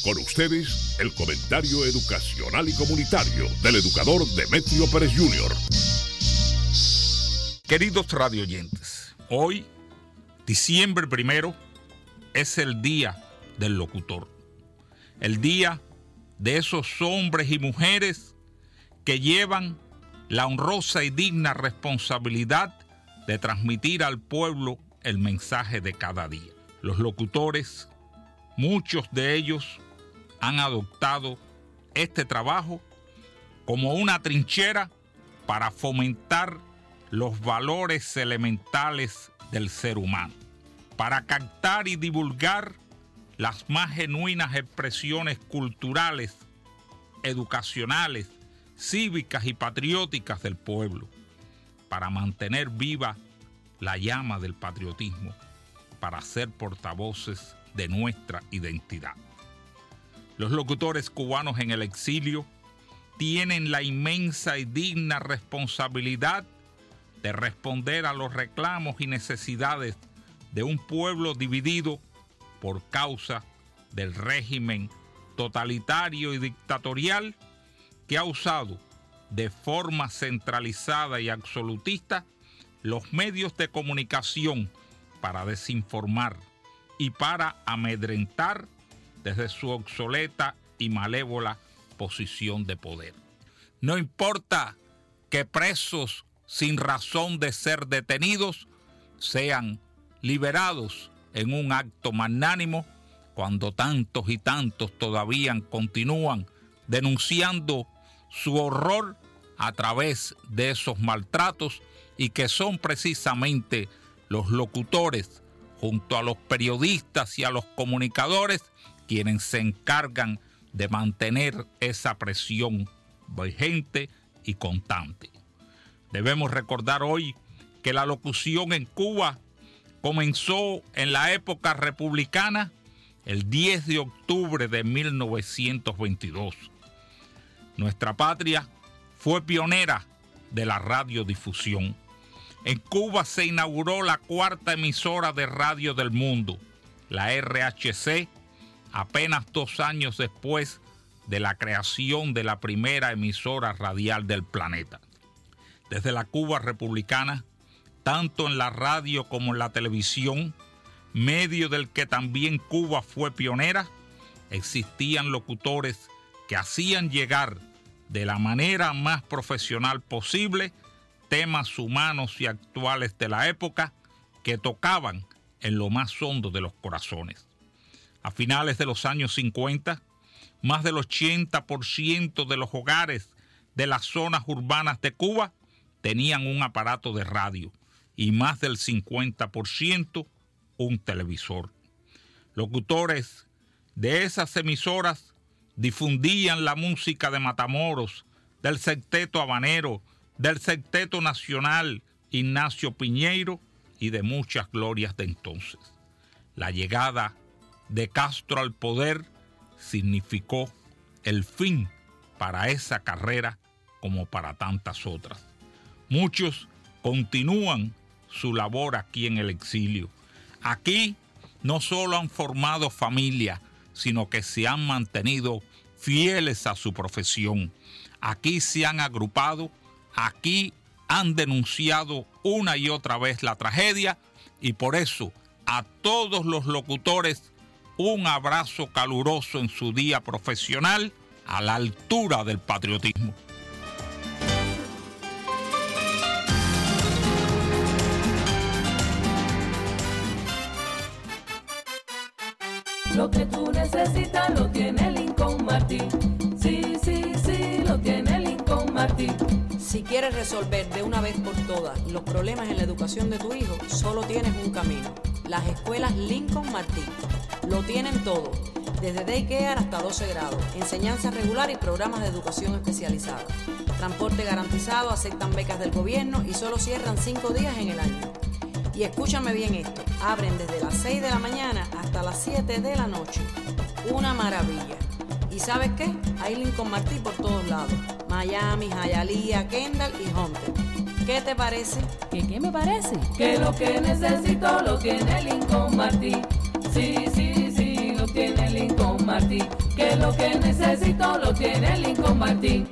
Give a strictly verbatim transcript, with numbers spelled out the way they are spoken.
Con ustedes, el comentario educacional y comunitario del educador Demetrio Pérez junior Queridos radioyentes, hoy, diciembre primero, es el día del locutor. El día de esos hombres y mujeres que llevan la honrosa y digna responsabilidad de transmitir al pueblo el mensaje de cada día. Los locutores, muchos de ellos han adoptado este trabajo como una trinchera para fomentar los valores elementales del ser humano, para captar y divulgar las más genuinas expresiones culturales, educacionales, cívicas y patrióticas del pueblo, para mantener viva la llama del patriotismo, para ser portavoces de nuestra identidad. Los locutores cubanos en el exilio tienen la inmensa y digna responsabilidad de responder a los reclamos y necesidades de un pueblo dividido por causa del régimen totalitario y dictatorial que ha usado de forma centralizada y absolutista los medios de comunicación para desinformar y para amedrentar desde su obsoleta y malévola posición de poder. No importa que presos sin razón de ser detenidos sean liberados en un acto magnánimo, cuando tantos y tantos todavía continúan denunciando su horror a través de esos maltratos, y que son precisamente los locutores, junto a los periodistas y a los comunicadores, quienes se encargan de mantener esa presión vigente y constante. Debemos recordar hoy que la locución en Cuba comenzó en la época republicana el diez de octubre de mil novecientos veintidós. Nuestra patria fue pionera de la radiodifusión. En Cuba se inauguró la cuarta emisora de radio del mundo, la R H C, apenas dos años después de la creación de la primera emisora radial del planeta. Desde la Cuba republicana, tanto en la radio como en la televisión, medio del que también Cuba fue pionera, existían locutores que hacían llegar de la manera más profesional posible temas humanos y actuales de la época que tocaban en lo más hondo de los corazones. A finales de los años cincuenta, más del ochenta por ciento de los hogares de las zonas urbanas de Cuba tenían un aparato de radio y más del cincuenta por ciento un televisor. Locutores de esas emisoras difundían la música de Matamoros, del Sexteto Habanero, del Sexteto Nacional Ignacio Piñeiro y de muchas glorias de entonces. La llegada de Castro al poder significó el fin para esa carrera como para tantas otras. Muchos continúan su labor aquí en el exilio. Aquí no solo han formado familia, sino que se han mantenido fieles a su profesión. Aquí se han agrupado, aquí han denunciado una y otra vez la tragedia, y por eso a todos los locutores un abrazo caluroso en su día profesional a la altura del patriotismo. Lo que tú necesitas lo tiene Lincoln Martin. Sí, sí, sí, lo tiene Lincoln Martin. Si quieres resolver de una vez por todas los problemas en la educación de tu hijo, solo tienes un camino: las escuelas Lincoln Martin. Lo tienen todo, desde daycare hasta doce grados, enseñanza regular y programas de educación especializada. Transporte garantizado, aceptan becas del gobierno y solo cierran cinco días en el año. Y escúchame bien esto, abren desde las seis de la mañana hasta las siete de la noche. Una maravilla. ¿Y sabes qué? Hay Lincoln Martin por todos lados. Miami, Hialeah, Kendall y Hunter. ¿Qué te parece? ¿Qué qué me parece? Que lo que necesito lo tiene Lincoln Martin. Sí, sí, sí, lo tiene Lincoln Martí, que lo que necesito lo tiene Lincoln Martí.